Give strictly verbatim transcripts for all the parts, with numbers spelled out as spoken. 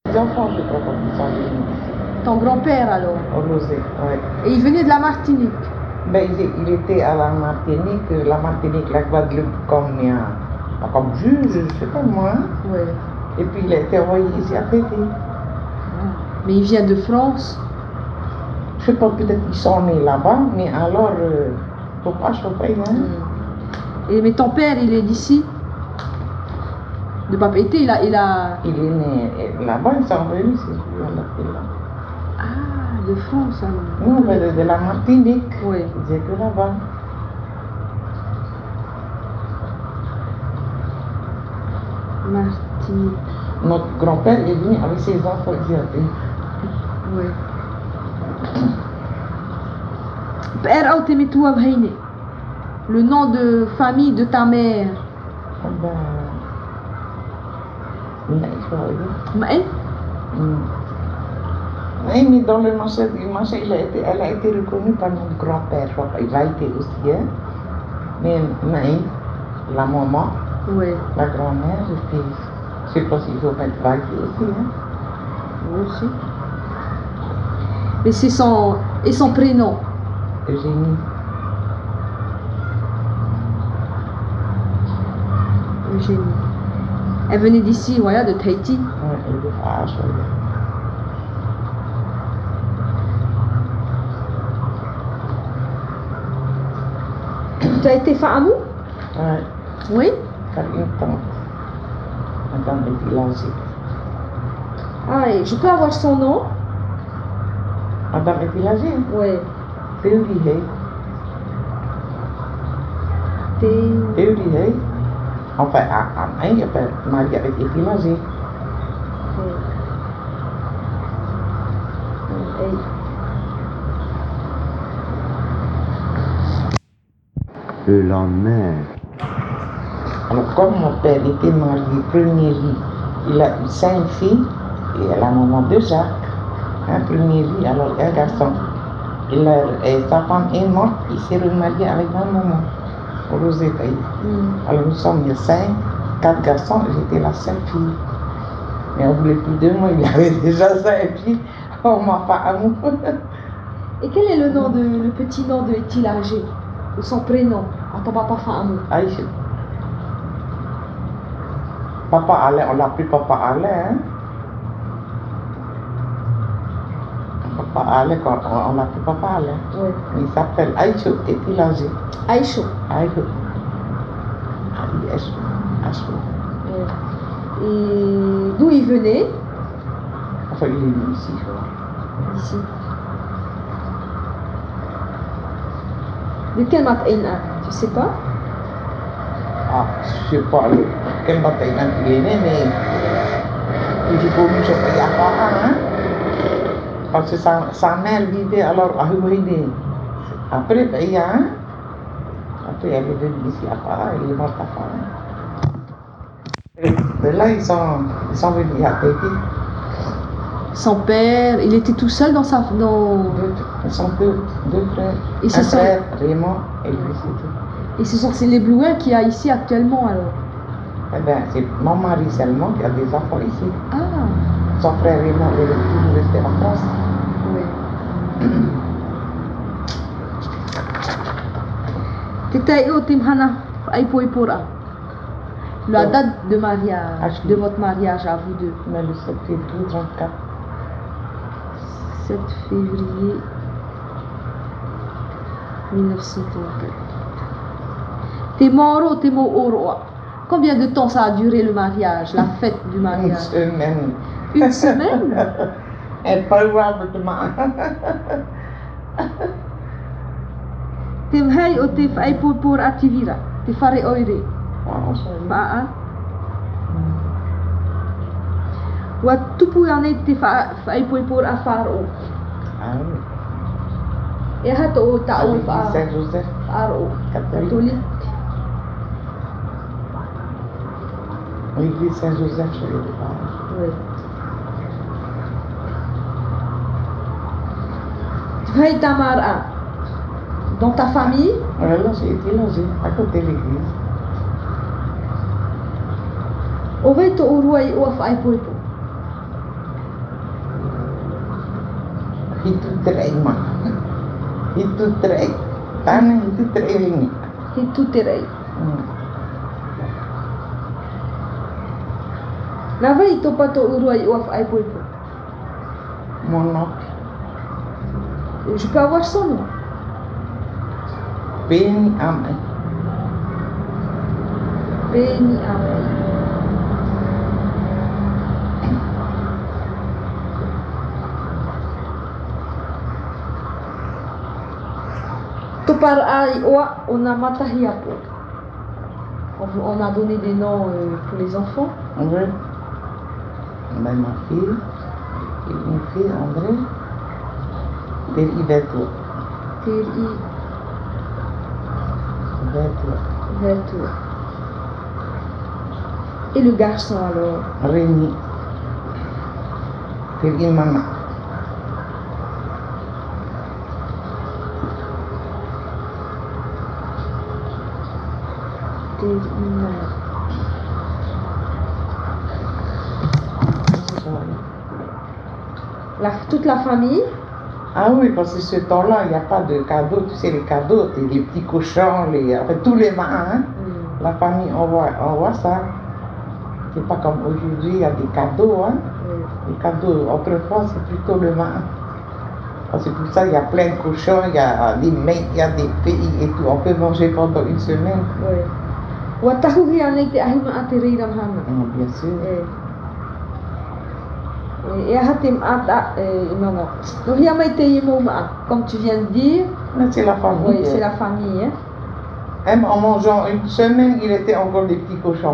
Les enfants, je crois, quand ils sont venus. Ton grand-père alors? Au Rosé, ouais. Et il venait de la Martinique? Ben, il, il était à la Martinique, la Martinique, la Guadeloupe, comme, euh, comme juge, je sais pas moi. Ouais. Et puis il a été envoyé ici à Pété. Mais il vient de France? Je sais pas, peut-être qu'ils sont nés là-bas, mais alors, euh, faut pas, je sais pas, hein. Mm. Et mais ton père, il est d'ici? De Papeete, il a, il a... Il est né là-bas, ils sont venus, c'est lui, on l'a fait là. Ah, de France alors? Non, mais de, de la Martinique. Oui. Ils étaient là-bas. Martinique. Notre grand-père est venu avec ses enfants ici à Pété. Oui. Père Autemitua Bhaine, le nom de famille de ta mère? Ah ben... Mais il faut dire. Maë? Oui, mais dans le marché, le marché il a été, elle a été reconnue par notre grand-père. Il a été aussi, hein. Mais Naïm, la maman, Oui. la grand-mère, et puis je sais pas s'il faut mettre Vaïti aussi, hein. Moi aussi. Mais c'est son... Et son prénom? Eugénie. Eugénie. Elle venait d'ici, voilà, de Tahiti. Oui, elle est de Fâche, oui. Tu as été Fahamou? Ouais. Oui. Par une tante. Madame de Villager. Ah, et je peux avoir son nom? Madame de Villager? Oui. Théorie. Théo... Théorie. Enfin, à Maï, il s'appelle Marie avec Villager. Oui. Et... Le lendemain. Alors, comme mon père était marié, premier lit, il a eu cinq filles et la maman de Jacques, un premier lit, alors un garçon. Et, la, et sa femme est morte, il s'est remarié avec ma maman, au Rosé Pays. Mm. Alors nous sommes cinq, quatre garçons et j'étais la seule fille. Mais on voulait plus de moi, il avait déjà cinq filles, on m'a pas amour. Et quel est le nom de, le petit nom de Etilargé, ou son prénom, à ton papa Fahamou? Aïcha. Papa Alain, on l'appelle Papa Alain, hein? Papa Alain, on, on l'appelle Papa Alain. Oui. Il s'appelle Aïcho Etilargé. Aïcho. Aïcho. Aïcho. Aïcho. Oui. Et d'où il venait? Enfin, il est venu ici, je crois. Ici. De quel matin? Tu sais pas? Ah, je sais pas quel matin il est né, mais j'ai pas vu ça il y a pas, hein? Parce que sa, sa mère vivait alors à Huayné. Après, ben, il y a un. Après, elle est venue ici à Para, elle est morte à Para. Et là, ils sont, ils sont venus à Pété. Son père, il était tout seul dans sa... Dans... Deux, ils sont deux, deux frères. Et un sont... frère, Raymond, et lui, c'est tout. Et ce sont ces les Blouins qu'il y a ici actuellement, alors? Eh bien, c'est mon mari seulement qui a des enfants ici. Ah. Son frère Raymond, il est toujours resté en France. Oui. T'étais où, Timhana, Aïpoïpora? La date de mariage, de votre mariage à vous deux? Mais le sept février trente-quatre. sept février mille neuf cent trente-quatre. T'es mort ou t'es mort? Combien de temps ça a duré le mariage, la fête du mariage? Une semaine. Une semaine? Et probablement. T'es v'hai ou t'es f'aï pour pour ativira? T'es faré oire? Fa'a? Wa tupu ane t'es f'aï pour pour afar ou? Ah oui. Et hato ou ta'ou fa'a? Saint-Joseph. Fa'ar ou? Catholique. L'église Saint-Joseph, je l'ai dit. Oui. Tu vas ta mara dans ta famille? Oui, là, j'ai été logé à côté de l'église. Où va-t-on au roi ou à Faïpoïpo? Itu terima. Itu terima. Tanah itu terima. Itu terei. Hmm. Lava itu pato urua i oaf ai poipo. Monok. Je peux avoir son nom. Beni amai. Beni Amai. Tupar ai oa on a matahiapo. On, on a donné des noms euh, pour les enfants. André. Ben, ma fille. Et une fille, André. Teri Beto. Teri Beto. Veto. Et le garçon alors? Rémi. Teri Mama. Teri Mama. La, toute la famille? Ah oui, parce que ce temps-là, il n'y a pas de cadeaux. Tu sais, les cadeaux, c'est les petits cochons, les, en fait, tous les matins. Hein? Mm. La famille, on voit, on voit ça. C'est pas comme aujourd'hui, il y a des cadeaux. Hein? Oui. Les cadeaux, autrefois, c'est plutôt le matin. C'est pour ça qu'il y a plein de cochons, il y a des mecs, il y a des filles et tout. On peut manger pendant une semaine. Oui. Watahuhi anei te ahima a te reiram hana. Mm, bien sûr. E. E aha te maata, e non, non. No hia mai te imo maa, comme tu viens de dire. Mais c'est la famille. Oui, c'est la famille, hein. Même en mangeant une semaine, il était encore des petits cochons.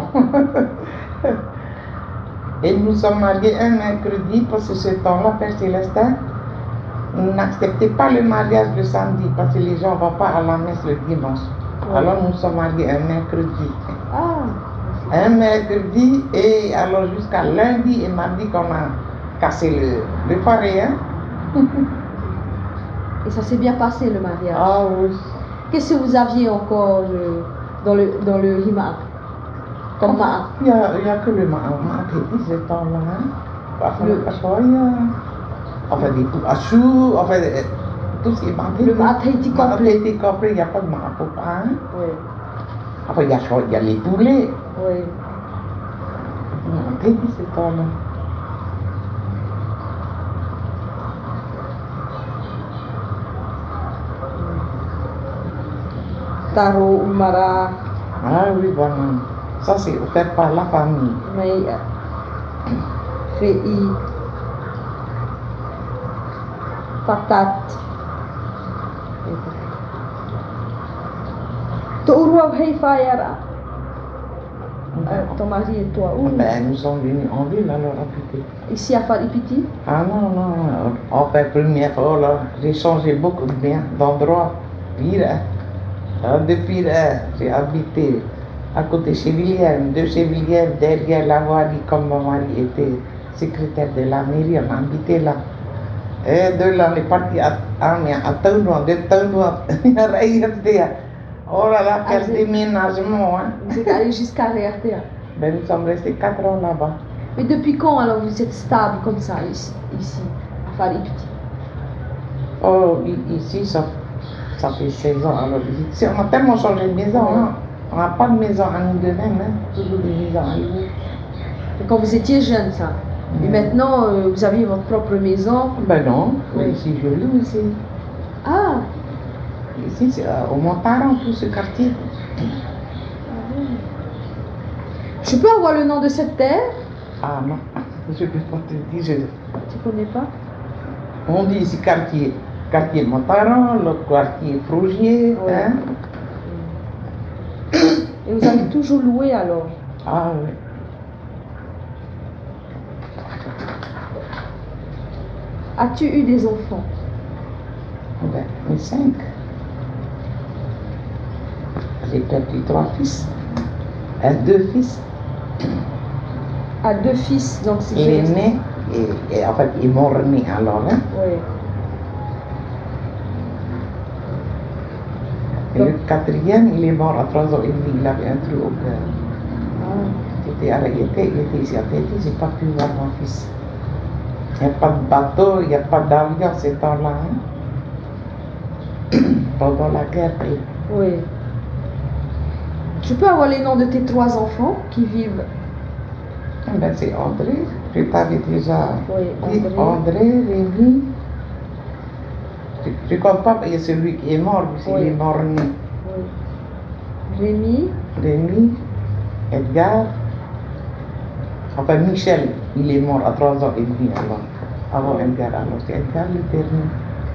Et nous sommes mariés un mercredi parce que ce temps-là, Père Célestin n'acceptait pas le mariage le samedi parce que les gens ne vont pas à la messe le dimanche. Oui. Alors nous sommes mariés un mercredi. Ah. Un mercredi et alors jusqu'à lundi et mardi qu'on a cassé le, le paré. Hein? Et ça s'est bien passé le mariage. Ah oui. Qu'est-ce que vous aviez encore euh, dans le dans le hima? Comme ma'a? Il n'y a, il y a que le ma'a qui ce temps-là. Hein? Enfin, Le- le pachoya, enfin des pouachous, enfin euh, tout ce qui est manqué. Le ma'a Tahiti complet. Tahiti complet, il n'y a pas de ma'a pour pain. Oui. Enfin, il y a, il y a les poulets. Oui. Ma'a Tahiti ce temps-là. Taro umara, Ah oui, voilà. Ça, c'est offert par la famille. mai rei, patate. To urua hei whaiara. Euh, ton mari et toi, où? Ben, nous sommes venus en ville alors à Pité. Ici à Faripiti? Ah non, non, non. En fait, première fois, là, j'ai changé beaucoup de bien d'endroit. Pire, hein. Ah, depuis là, j'ai habité à côté de Chevillière, de Chevillière, derrière la voirie, comme mon mari était secrétaire de la mairie, on a habité là. Et de là, on est parti à, à, à Taunouan, de Taunouan, il y a rien de dire. Oh là là, quel Ah, c'est- déménagement, hein. Vous êtes allé jusqu'à Réartea. Ben, nous sommes restés quatre ans là-bas. Mais depuis quand alors vous êtes stable comme ça ici, ici à Faripiti? Oh, i- ici, ça, ça fait seize ans. Alors, ici, on a tellement changé de maison, hein. On n'a pas de maison à nous de même, hein. Toujours des maisons à nous. Et quand vous étiez jeune ça. Et Mm. maintenant euh, vous aviez votre propre maison. Ben non, Oui. ici, je loue ici. Ah, Ici, c'est euh, au Montaran, tout ce quartier. je peux avoir le nom de cette terre? Ah non, je ne peux pas te dire. je- Tu connais pas? On dit ici quartier. Quartier Montaran, le quartier Frougier. Ouais. Hein? Et vous avez toujours loué alors? Ah oui. As-tu eu des enfants? Ben, mes cinq. J'ai perdu trois fils. Euh, deux fils. Ah, deux fils, donc c'est Il est né, et, et en fait, il est mort-né alors. Hein? Oui. Et le quatrième, il est mort à trois ans et demi. Il avait un trou au cœur. Ah. J'étais arrêté, il était ici à Tahiti, j'ai pas pu voir mon fils. Il n'y a pas de bateau, il n'y a pas d'avion ces temps-là. Hein? Pendant la guerre. Et... Oui. Je peux avoir les noms de tes trois enfants qui vivent? Eh ben, c'est André. Je t'avais déjà Oui, dit André. André, Rémi. Je ne compte pas, il y a celui qui est mort, parce qu'il Oui. est mort né. Oui. Rémi. Rémi, Edgar. Enfin, Michel, il est mort à trois ans et demi alors. Avant Oui. Edgar, alors c'est Edgar le dernier.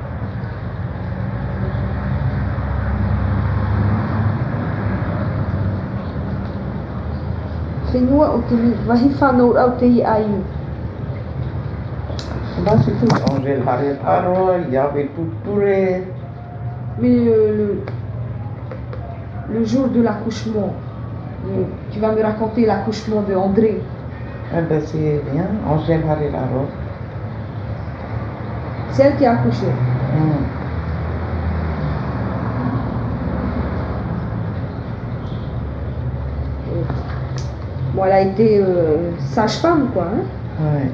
Fenua o te wahi whanau au te i ayu. Bah, c'est tout. Angèle Harriet Arroy, il y avait tout Touré. Mais le, le, le jour de l'accouchement, le- tu vas me raconter l'accouchement de André. Eh ben, c'est bien. Angèle Harriet Arroy. C'est elle qui a accouché. Hmm. Oui. Bon, elle a été euh, sage-femme, quoi. Hein? Ouais.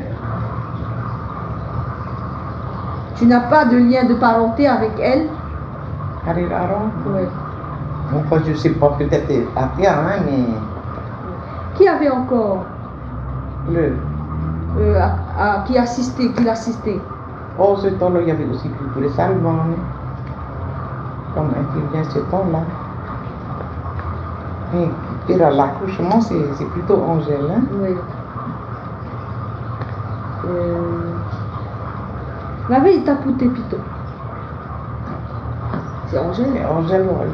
Tu n'as pas de lien de parenté avec elle? Harriet Arroy. Oui. Enfin, je ne sais pas, peut-être après, hein, mais Qui avait encore le. euh, à- à- qui assistait, qui l'assistait? Oh, ce temps-là, il y avait aussi plus Touré Salman. Comme infirmière ce temps-là. Mais puis, à l'accouchement, c'est c'est plutôt Angèle. Hein? Oui. Euh... La veille, t'as pouté pito. C'est Angèle. C'est Angèle, oui.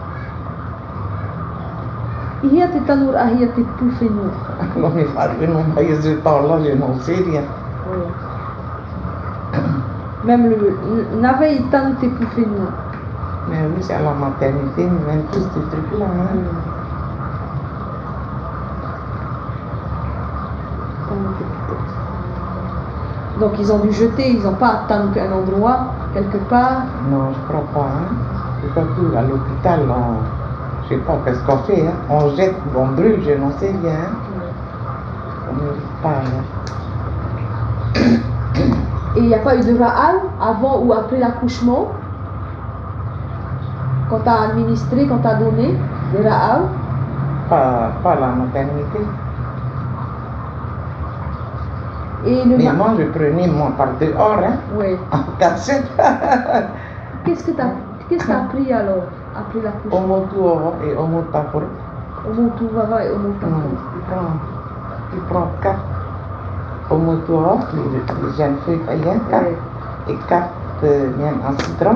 Ia te tanur ahia te poufenu. Non, mais je non, mais ce temps-là, je n'en sais rien. Oui. Même le n'avait tanu te poufenu. Mais oui, c'est à la maternité, même tous ces trucs-là. Hein? Donc ils ont dû jeter, ils n'ont pas attendu un endroit, quelque part. Non, je crois pas. Hein? C'est pas tout. À l'hôpital, on... je sais pas qu'est-ce qu'on fait. Hein? On jette, on brûle, je n'en sais rien. Hein? On ne pas. Hein? Et il n'y a pas eu de Raal avant ou après l'accouchement? Quand tu as administré, quand tu as donné des Raal? Pas, pas la maternité. Et le Mais ma- moi, je prenais mon par dehors, hein? Oui. En cachette. Qu'est-ce que tu as qu'est-ce que t'as pris alors après Au l'accouchement? moto et au motapor. Omotu Vava et Omotu. Tu prends, tu prends quatre au moto, les, les jeunes feuilles païennes, quatre, Oui. et quatre euh, miel en citron.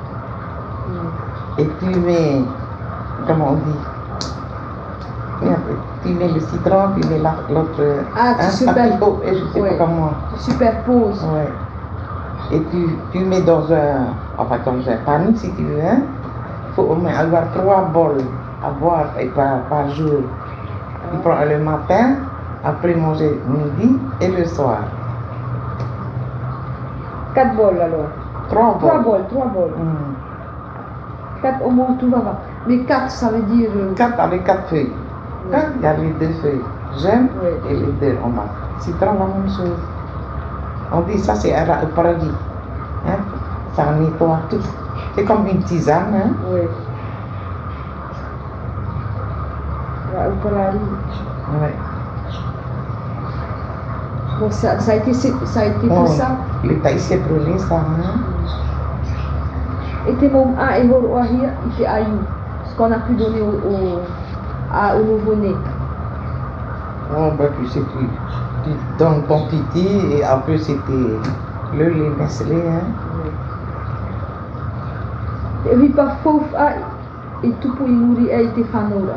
Et tu mets, comment on dit, merde, tu mets le citron, tu mets la- l'autre, Ah, tu un super- apricot, et je sais ouais. pas comment. Tu superposes. Ouais. Et tu, tu mets dans un, enfin dans un panier si tu veux, hein. Il faut au moins avoir trois bols à boire et par, par jour. Tu prends le matin, après manger midi et le soir. Quatre bols alors. Trois Trois bols. bols, trois bols. Hmm. Quatre Omotu Vava. Mais quatre, ça veut dire. euh, Quatre avec quatre feuilles. Oui. Hein, il y a les deux feuilles jaunes Oui. et les deux en bas. Citron, la même chose. On dit ça c'est un rat au paradis. Hein? Ça nettoie tout. C'est comme une tisane. Hein? Oui. Raoul Palari. Ouais. Bon, ça, ça a été, ça a été Oh, que ça. le taille s'est brûlé, ça. Hein? Et tes mômes A et Horoahia, et Ayou. Ce qu'on a pu donner au, au, à- au nouveau-né. Oh, bah, tu sais, tu, tu donnes ton piti et après c'était le lait Nestlé. Hein? Et oui, pas faux, ah, et tout pour y nourrir, a été fanoura.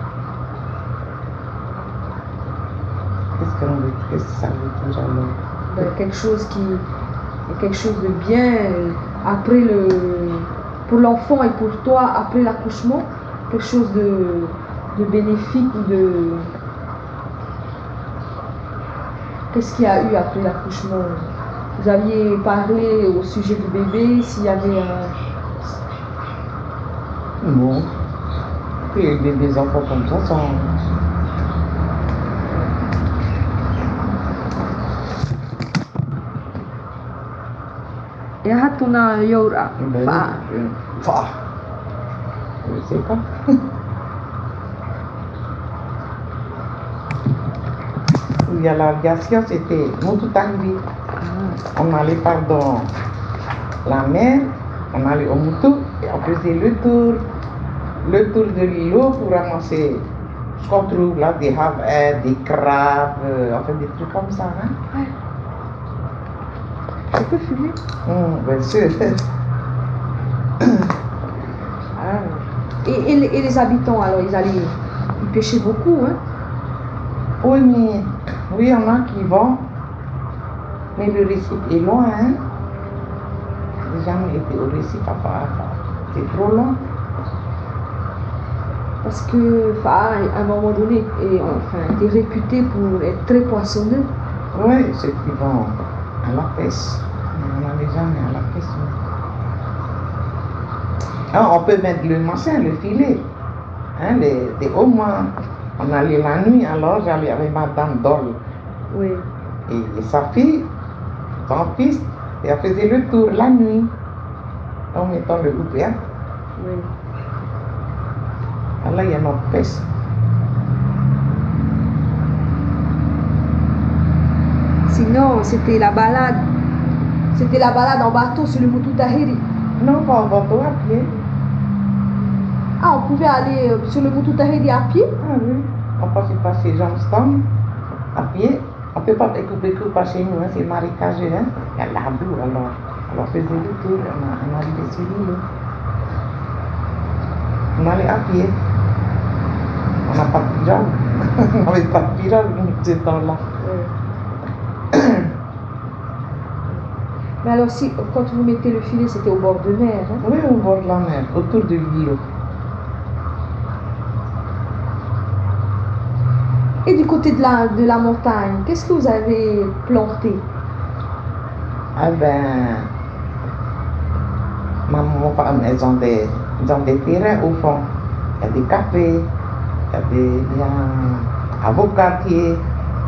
Qu'est-ce qu'on veut, qu'est-ce que ça veut dire alors? Ben, quelque chose qui, quelque chose de bien euh, après le, pour l'enfant et pour toi après l'accouchement, quelque chose de, de bénéfique ou de, qu'est-ce qu'il y a eu après l'accouchement? Vous aviez parlé au sujet du bébé, s'il y avait un, Bon. Et des, des enfants comme ça sont. Et hatuna yora. Ben, Fa. euh, Fa. Je sais pas. Il y a l'aviation, c'était Mututangri. Ah. On allait par dans la mer, on allait au Mutu et on faisait le tour, le tour de l'îlot pour ramasser ce qu'on trouve là, des havres, des crabes, euh, enfin des trucs comme ça. Hein? Ouais. Je peux fumer? Hum, bien sûr. Ah. Et, et, les- et les habitants, alors, ils allaient ils pêchaient beaucoup, hein? Oui, mais oui, il y en a qui vont, mais le récif est loin. Hein? J'ai jamais été au récif, papa. C'est trop loin. Parce que Fa, à un moment donné, est, enfin, était réputé pour être très poissonneux. Oui, ceux qui vont à la pêche. On n'allait jamais à la pêche. Ah, on peut mettre le machin, le filet. Hein, les, les hommes, on allait la nuit, alors j'allais avec Madame Dole Oui. et, et sa fille, son fils, et elle faisait le tour la nuit en mettant le ouvert. Oui. Alors il y a notre pêche. Sinon, c'était la balade. C'était la balade en bateau sur le Mutu Tahiri. Non, pas en bateau, à pied. Ah, on pouvait aller euh, sur le Mutu Tahiri à pied? Ah oui, on passait par ces Johnstown à pied. On ne peut pas découper que par chez nous, hein, c'est marécageux. Hein. Il y a la boue, alors on faisait le tour, on, a, on arrivait sur l'île. On allait à pied. On n'a pas de pirogue. On n'avait pas de pirogue ce temps-là. Oui. Mais alors, si, quand vous mettez le filet, c'était au bord de mer, hein? Oui, au bord de la mer, autour de l'îlot. Et du côté de la, de la montagne, qu'est-ce que vous avez planté? Ah ben, maman, femme, elles ont des, ils ont des terrains au fond. Il y a des cafés, il y a des il y a avocatiers.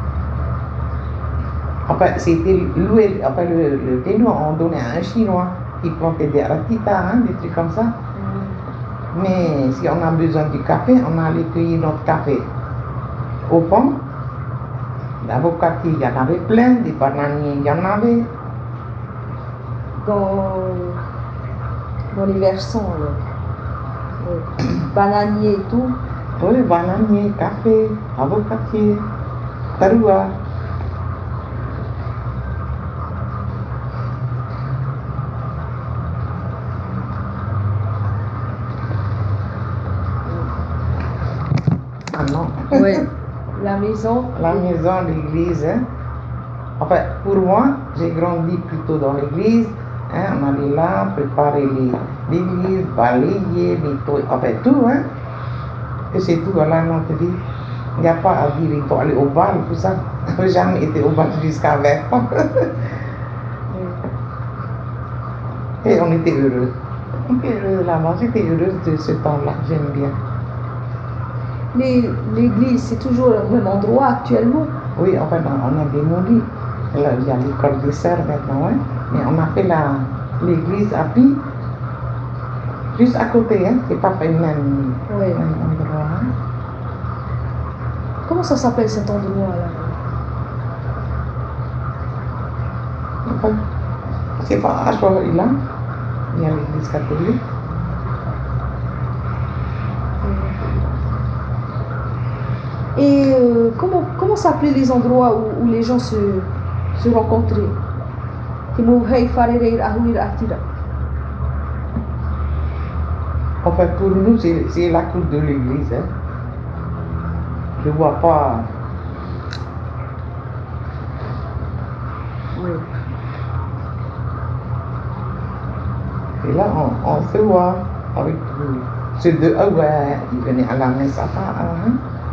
Enfin, c'était loué, enfin, le, le terrain, on donnait à un Chinois qui plantait des ratitas, hein, des trucs comme ça. Mais si on a besoin du café, on allait cueillir notre café. Au fond, l'avocatier, il y en avait plein, des bananiers, il y en avait. Dans, dans les versants, là. Oui. Bananier et tout. Oui, bananier, café, avocatier, taroua. Ah non. Oui. La maison. La maison, l'église. Hein. Enfin, pour moi, j'ai grandi plutôt dans l'église. Hein. On allait là, préparer les- l'église, balayer, nettoyer, enfin tout. Hein. Et c'est tout, voilà notre vie. Il n'y a pas à dire, il faut aller au bal, tout ça. Je n'ai jamais été au bal jusqu'à vingt ans. Et on était heureux. On était heureux là-bas, j'étais heureuse de ce temps-là, j'aime bien. Les- L'église, c'est toujours le même endroit actuellement. Oui, enfin, on a démoli. Là, il y a l'école des sœurs maintenant, ouais. Mais on a fait la, l'église à Pi, juste à côté, hein. C'est pas fait le même, Oui. même endroit. Hein. Comment ça s'appelle cet endroit-là? Enfin, c'est pas à Choix-là. Il y a l'église catholique. Et euh, comment, comment s'appelaient les endroits où, où les gens se, se rencontraient? Timouhei Farereir Ahuir Atira. Enfin, pour nous, c'est c'est la cour de l'église. Hein. Je vois pas. Oui. Et là, on, on se voit avec euh, ceux de ah ouais, ils venaient à la messe à part. Hein.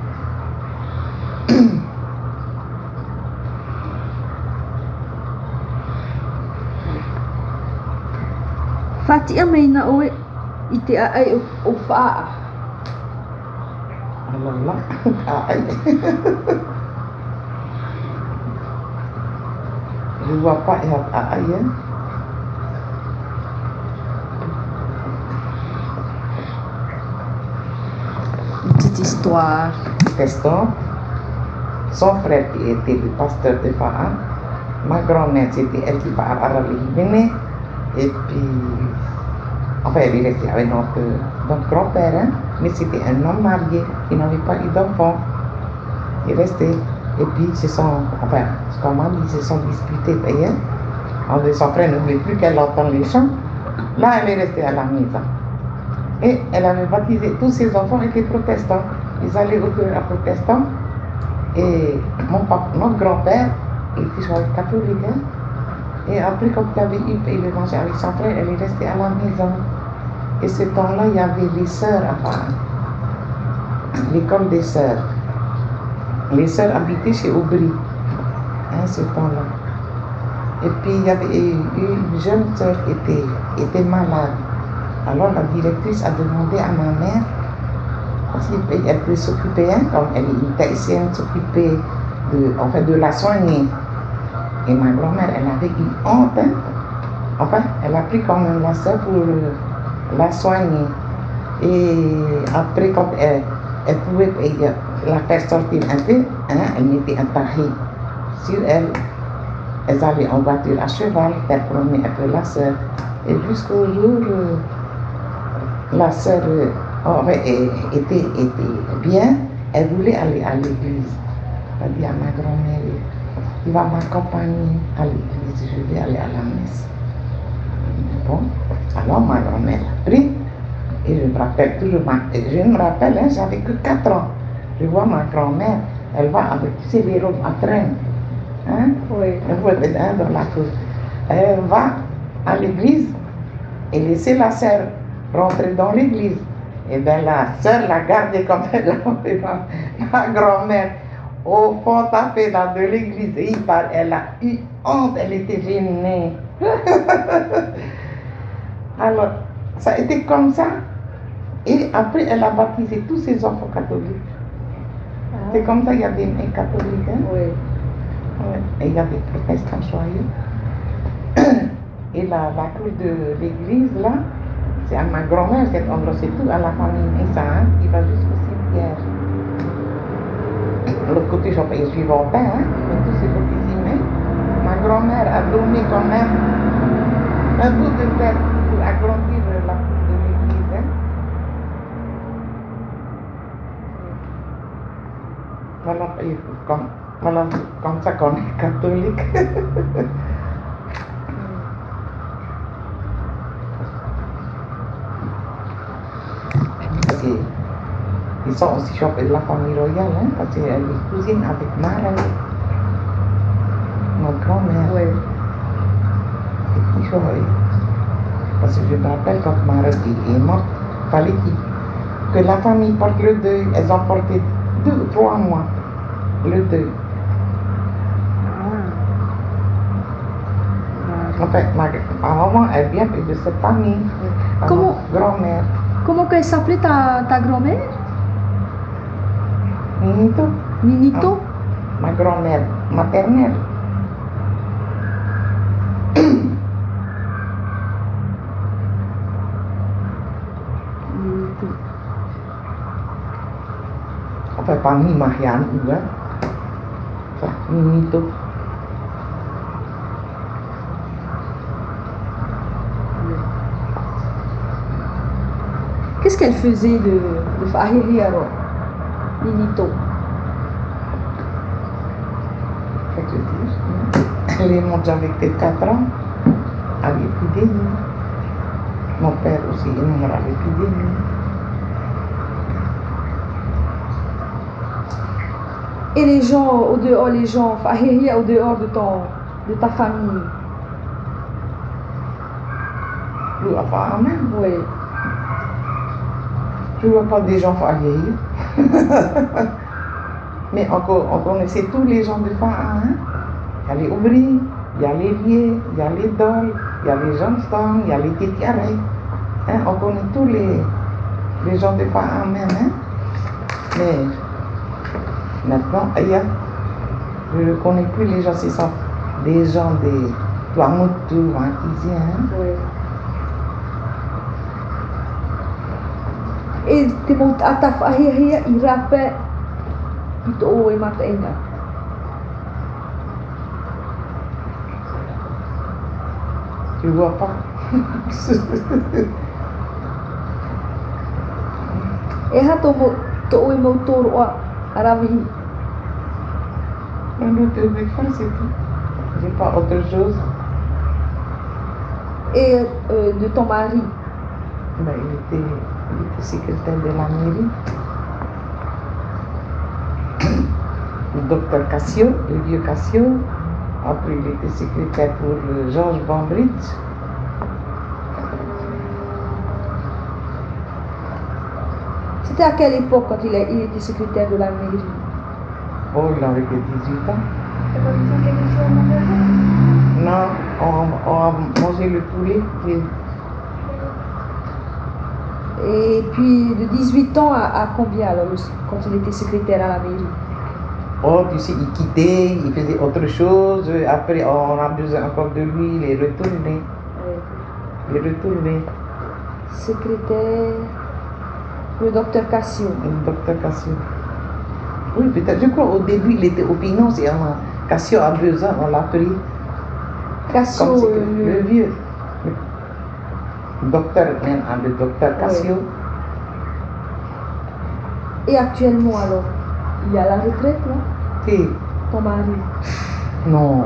Fatia Meina Oe Ite Aai Ofa. Alors là, ah, aïe. Je vois pas, il y a ah, aïe. Hein. petite histoire. Teston, son frère qui était le pasteur de Fa'a, ma grand-mère c'était elle qui part à Libéné, et puis, enfin elle est restée avec notre, notre grand-père, hein, mais c'était un homme marié qui n'avait pas eu d'enfant. Il est resté, et puis ils se sont, enfin, comment ils se sont disputés d'ailleurs. Son frère ne voulait plus qu'elle entende les chants. Là, elle est restée à la maison. Et elle avait baptisé, tous ses enfants étaient protestants. Ils allaient au cœur à protestants. Et mon papa, notre grand-père, il était catholique. Hein? Et après, quand il avait eu il manger avec son frère, elle est restée à la maison. Et ce temps-là, il y avait les sœurs, enfin, l'école des sœurs. Les sœurs habitaient chez Aubry, hein, ce temps-là. Et puis, il y avait une jeune sœur qui était, était malade. Alors, la directrice a demandé à ma mère si elle pouvait s'occuper, hein, comme elle était haïtienne, s'occuper de, en fait, de la soigner. Et ma grand-mère, elle avait eu honte, hein. Enfin, elle a pris quand même la sœur pour euh, la soigner. Et après, quand elle, elle pouvait euh, la faire sortir un peu, hein, elle mettait un tarif sur elle. Elles allaient en voiture à cheval, faire promener un peu la sœur. Et jusqu'au jour, euh, la sœur euh, oh, ouais, était, était bien, elle voulait aller à l'église. Elle a dit à ma grand-mère, il va m'accompagner à l'église, je vais aller à la messe. Bon, alors ma grand-mère a pris, et je me rappelle toujours, je me rappelle, hein, j'avais que quatre ans. Je vois ma grand-mère, elle va avec, tu sais, les robes à train. Hein? Oui. Elle va être dans la cour. Elle va à l'église et laisser la sœur rentrer dans l'église. Et bien la sœur l'a gardée comme elle l'a fait ma, ma grand-mère au fond tapé là de l'église. Et il parle, elle a eu honte, elle était gênée. Alors, ça a été comme ça. Et après, elle a baptisé tous ses enfants catholiques. Ah. C'est comme ça, il y a des mères catholiques. Hein? Oui. Ouais. Et il y a des protestants joyeux. Et la, la cour de l'église, là, c'est à ma grand-mère, cet endroit, c'est tout à la famille Messa, hein, qui va jusqu'au cimetière. L'autre côté, j'en paye suivant, hein, mais tous ces côtés-ci, mais ma grand-mère a donné quand même un bout de terre pour agrandir la cour de l'église. Hein. Voilà, comme, voilà, comme ça qu'on est catholique. Ils sont aussi chopés de la famille royale, hein, parce qu'elle est cousine avec Marie, notre grand-mère. Oui. Ils sont, parce que je me rappelle quand Marie est morte, il fallait que la famille porte le deuil. Elles ont porté deux ou trois mois le deuil. Ah. En fait, ma, ma maman, elle vient de cette famille. Comment, grand-mère. Comment qu'elle s'appelait ta, ta grand-mère? Ninito. Ninito? Ah, ma grand-mère maternelle. Ninito. Enfin, pas ni Marianne, hein. Enfin, Ninito. Qu'est-ce qu'elle faisait de, de Fahiri alors, Ninito? Elle est montée avec tes quatre ans à l'épidémie. Mon père aussi est mort à l'épidémie. Et les gens au dehors, les gens Fahiri au dehors de ton, de ta famille? Oui, enfin, même. Oui. Je ne vois pas des gens Fahiri. Mais encore, on connaissait tous les gens de Fa'a. Hein? Il y a les Aubry, il y a les Liés, il y a les Dol, il y a les Johnston, il y a les Tétiaré. Hein? On connaît tous les, les gens de Fa'a même. Hein? Mais maintenant, ailleurs, je ne connais plus les gens, ce sont des gens de Tuamotu, Antisiens. Hein? Oui. Et te mo atafa hia hia I rape I to o e mata inga. Tu vois pas? E ha to mo to o e mo toro a aravihi. Un autre éléphant, c'est tout. J'ai pas autre chose. Et euh, de ton mari? Ben, il, était, il était secrétaire de la mairie. Le docteur Cassio, le vieux Cassio. Après, il était secrétaire pour euh, Georges Bambridge. C'était à quelle époque quand il, a, il était secrétaire de la mairie? Oh, il avait que dix-huit ans. C'est pas besoin quelque chose à manger? Non, on, on a mangé le poulet. Et Et puis de dix-huit ans à, à combien alors quand il était secrétaire à la mairie? oh, tu sais, il quittait, il faisait autre chose. Après, on a besoin encore de lui, il est retourné. Ouais. Il est retourné. Secrétaire, le docteur Cassio. Le docteur Cassio. Oui, peut-être, je crois au début, il était aux finances et on a, Cassio a besoin, on l'a pris. Cassio, Comme c'est euh, le, le vieux. Le docteur, maintenant, le docteur Cassio. Ouais. Et actuellement alors, il est à la retraite là? Et, Ton mari? non.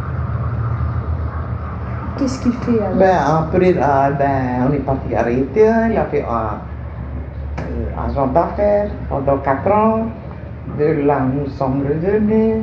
Qu'est-ce qu'il fait alors? Ben, après, euh, ben, on est parti arrêter, il a fait un euh, agent d'affaires pendant quatre ans. De là, nous sommes revenus.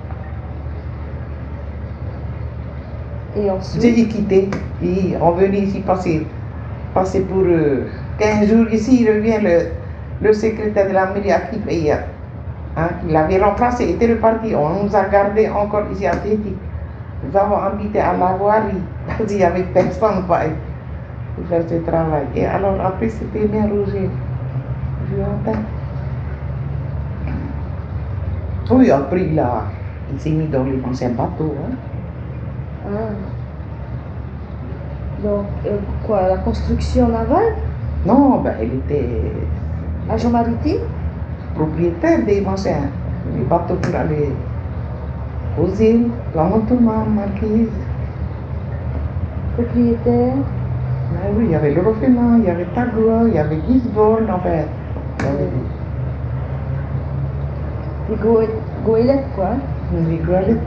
Et ensuite? J'ai quitté. Et on venait ici passer, passer pour euh, quinze jours. Ici, il revient le, le secrétaire de la mairie à qui payait. Hein, qui l'avait remplacé, était reparti. On nous a gardés encore ici à Téti. Nous avons habité à la voirie parce qu'il n'y avait personne pour faire ce travail. Et alors après, c'était bien Roger. Je l'entends. Oui, après, il, a, il s'est mis dans les anciens bateaux. Hein. Ah. Donc, euh, quoi, la construction navale? Non, ben, il était Agent maritime? propriétaire des anciens les bateaux pour aller aux îles, la Montuma, Marquise. Propriétaire? Ben oui, il y avait l'Orofina, il y avait Tagua, il y avait Gisborne, en fait. Il y avait Des goé- goélettes quoi? des goélettes.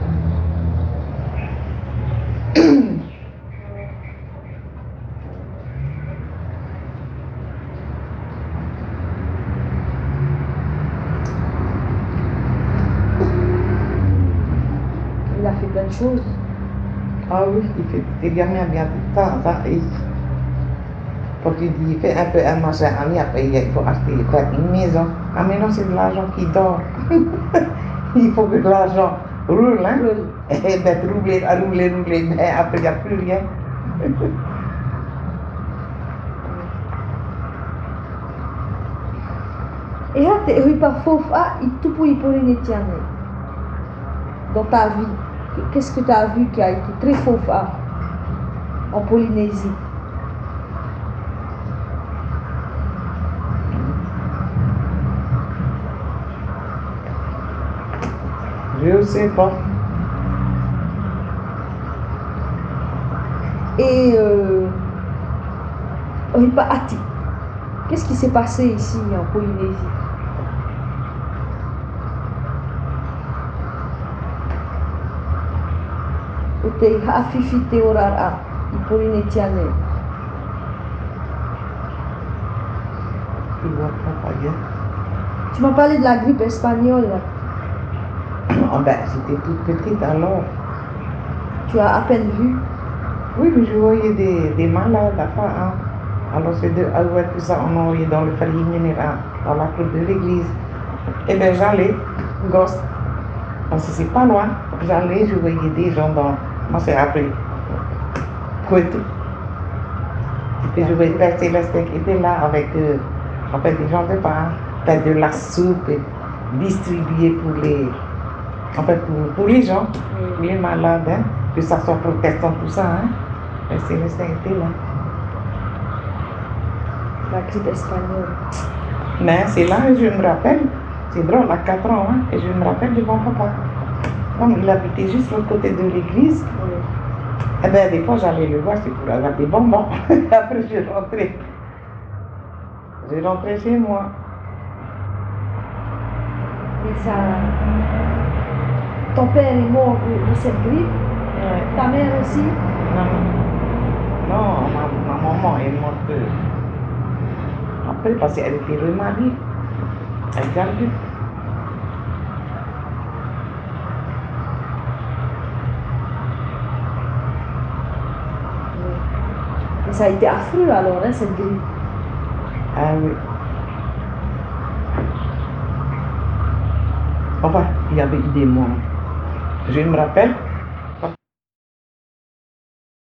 Il a fait plein de choses. Ah oui, il fait des gamins bien tout le temps. Ça, et quand tu dis, il fait un peu un machin, ami, après il faut acheter faire une maison. Ah mais non, c'est de l'argent qui dort. Il faut que de l'argent roule, hein. Roule. Et ben, rouler, rouler, rouler, mais après il n'y a plus rien. Et là, tu es pas faux, ah, il tout pour y pour les dans ta vie. Qu'est-ce que tu as vu qui a été très faux ah, en Polynésie? Je ne sais pas. Et euh, Ripa Ati, qu'est-ce qui s'est passé ici en Polynésie? Te hafifi te orara i Polynésienne. Tu vois pas bien. Tu m'as parlé de la grippe espagnole. Oh ben, j'étais toute petite alors. Tu as à peine vu. Oui, mais je voyais des, des malades à part, hein. Alors c'est de Alouette, tout ça, on envoyait dans le farine minérale, dans la cour de l'église. Et bien j'allais, gosse, parce que c'est pas loin, j'allais, je voyais des gens dans, moi c'est après, Kouetou. Et puis je voyais Père Célestin qui était là avec, euh, en fait, des gens de pain, faire de la soupe, et distribuer pour les, en fait, pour, pour les gens, les malades, hein, que ça soit protestant, tout ça, hein. Père Célestin était là. la grippe espagnole. Mais c'est là que je me rappelle, c'est drôle, à quatre ans, hein, et je me rappelle de mon papa. Comme il habitait juste de l'autre côté de l'église, Oui. eh ben, des fois j'allais le voir, c'est pour avoir des bonbons. Après je rentrais. Je rentrais chez moi. Et ça. Ton père est mort de, de cette grippe, Ouais. ta mère aussi. Non, non ma, ma maman est morte après parce qu'elle était remariée. Elle gardait. Et ça a été affreux alors, hein, cette grippe. Ah oui. Enfin, il y avait eu des moments. Je me rappelle,